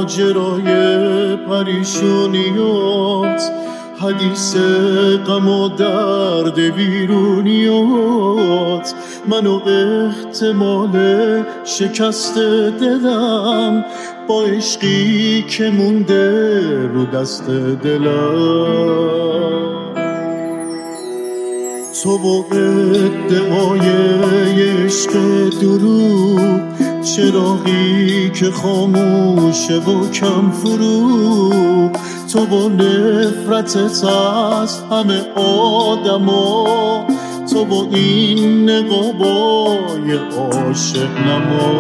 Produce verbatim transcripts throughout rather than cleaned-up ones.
ماجرای پریشونیات، حدیث غم و درد ویرونیات، من و احتمال شکست دلم با عشقی که مونده رو دست دلم. تو و ادعای عشق دروغ، چراغی که خاموشه و کم فروغ، تو و نفرتت از همه آدما، تو و این نقابای عاشق نما.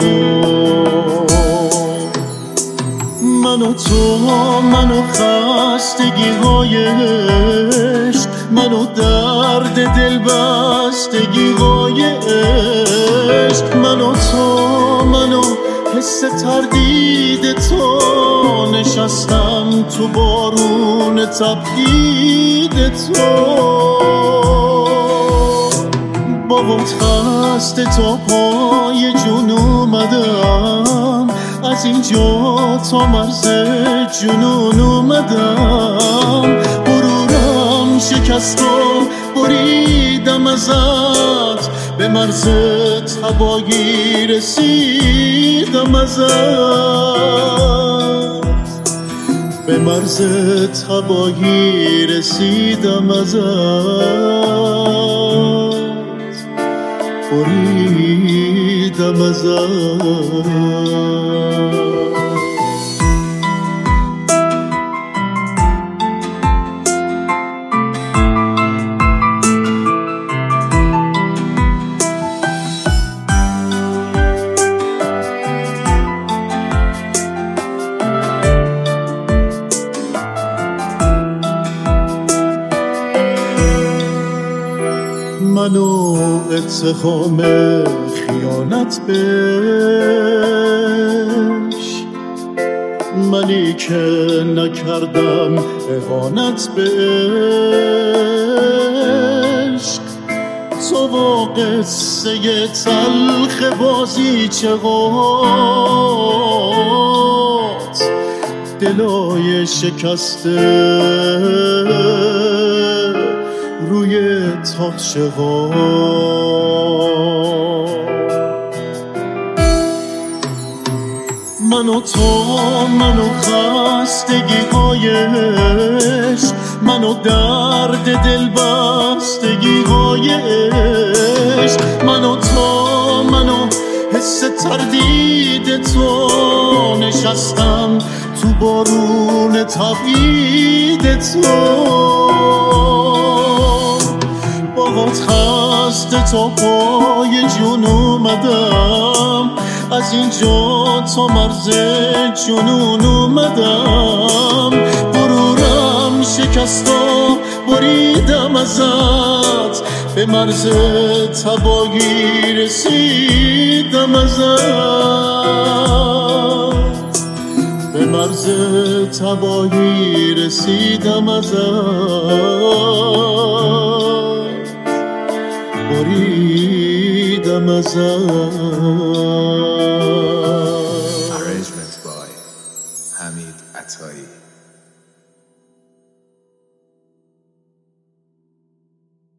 من و تو، من و خستگی های عشق، من و درد دل بستگی های عشق، من و تو، من و حس تردید تو، نشستم تو بارون تبعید تو. بابات خسته تا پای جون اومدم، از اینجا تا مرز جنون اومدم. غرورم شکست و بریدم ازت، به مرز تباهی رسیدم ازت، به مرز تباهی رسیدم ازت، بریدم ازت. من و اتهام خیانت بهش، منی که نکردم اهانت بهش. تو و قصه تلخ بازی چقات، دلای شکسته روی تاقچه ها. من و تو، من و خستگی های عشق، من و درد دل بستگی های عشق، من و تو، من و حس تردید تو، نشستم تو بارون تبعید تو. باهات خسته تا پای جون اومدم، از اینجا تا مرز جنون اومدم. غرورم شکست و بریدم ازت، به مرز تباهی رسیدم ازت، به مرز تباهی رسیدم ازت، بریدم ازت. Arrangement by Hamid Atai.